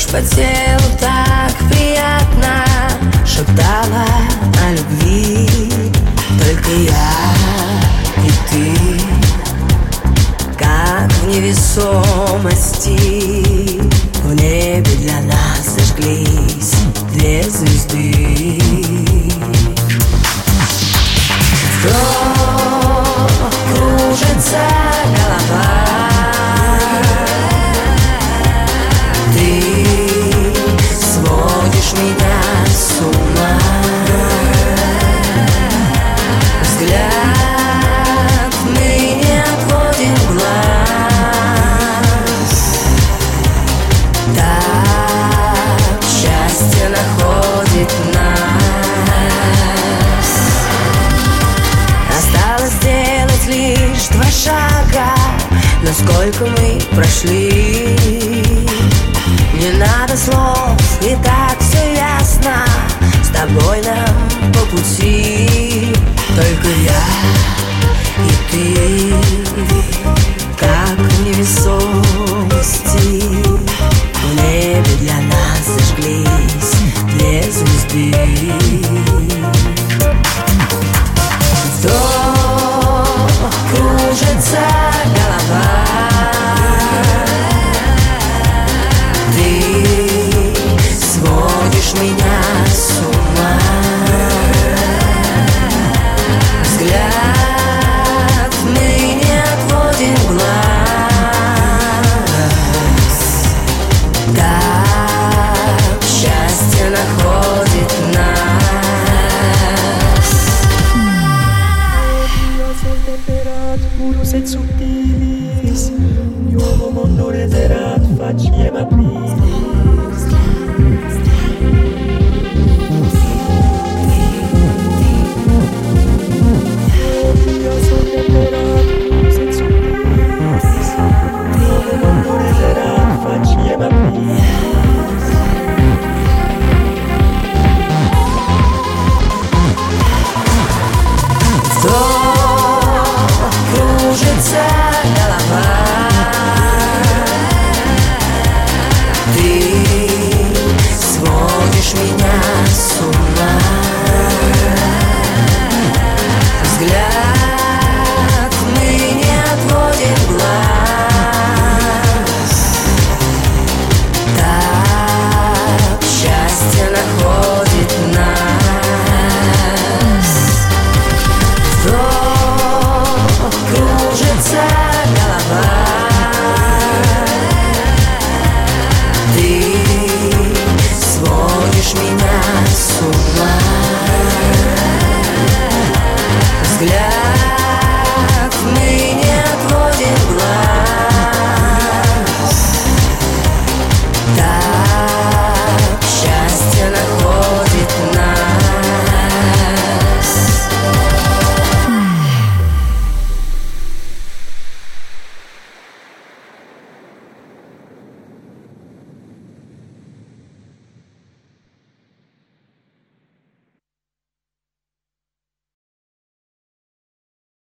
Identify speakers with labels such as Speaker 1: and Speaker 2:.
Speaker 1: по телу так приятно шептала о любви. Только я и ты, как в невесомости, в небе для нас зажглись две звезды. Вдруг кружится голова, ты сводишь меня с ума. Взгляд мы не отводим глаз, так счастье находит нас. Осталось сделать лишь 2 шага, но сколько мы прошли. Не надо слов, и так все ясно, с тобой нам по пути. Только я и ты, как в невесомости, в небе для нас зажглись 2 звезды. Вдруг кружится голова, ты сводишь меня с ума. Взгляд мы не отводим глаз, так счастье находит нас.
Speaker 2: Ed sottilis, io mondo reterat faciem aprilis. Io sono temperat, ed sottilis, io mondo reterat faciem aprilis.
Speaker 1: Кружится голова, ты сводишь меня с ума.